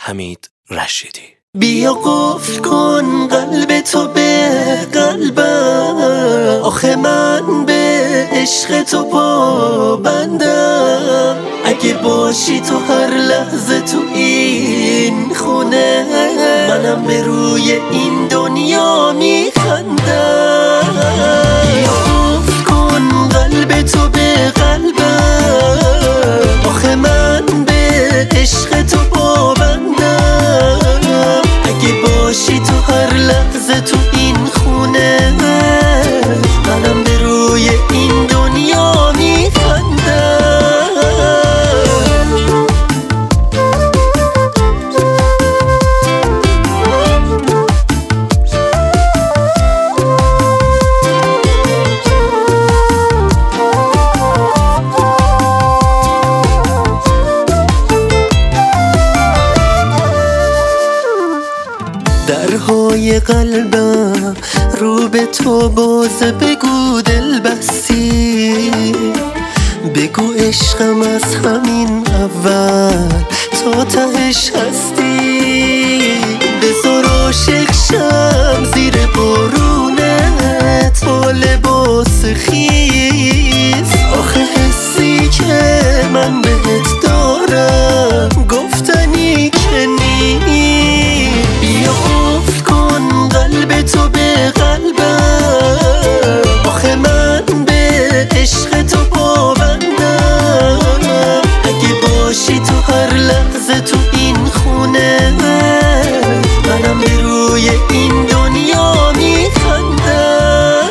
حمید رشیدی. بیا قفل کن قلب تو به قلبم، آخه من به عشق تو پابندم. اگه باشی تو هر لحظه تو این خونه، منم به روی این دنیا میخندم. بیا قفل کن قلب تو به قلبم، آخه من به عشق تو پابندم. اگه باشی تو هر لحظه تو این خونه، منم به روی این دنیا میخندم. درهای قلبم رو به تو بازه، بگو دل بستی، بگو عشقم از همین اول تا تهش هستی. بذار عاشق شم زیر بارونت با لباس خیز، آخه حسی که من بهت دارم گفتنی که نیست. بیا قفل کن قلب تو به قلبم، آخه من به عشق تو پابندم. اگه باشی تو هر لحظه تو این خونه، منم به روی این دنیا میخندم.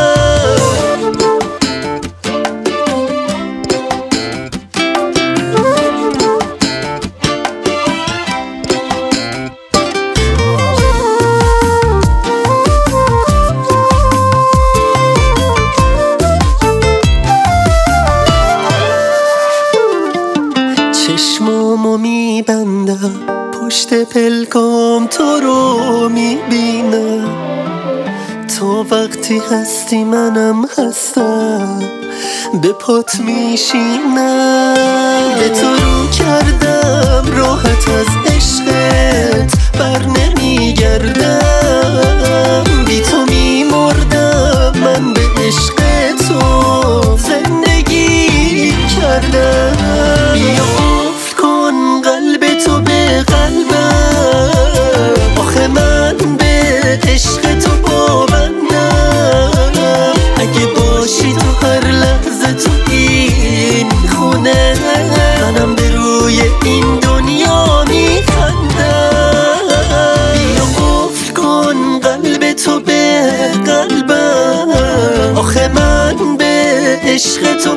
چشمامو میبندم پشت پلکام تو رو میبینم، تو وقتی هستی منم هستم، به پات میشینم. به تو رو کردم راحت از عشقت بر نمیگردم، بی تو میمردم من به عشق تو زندگی کردم. بیا قفل کن قلب تو به قلبم، آخه من به عشق تو پابندم. اگه باشی تو هر لحظه تو این خونه، منم به روی این دنیا میخندم. بیا قفل کن قلب تو به قلبم، آخه من به عشق تو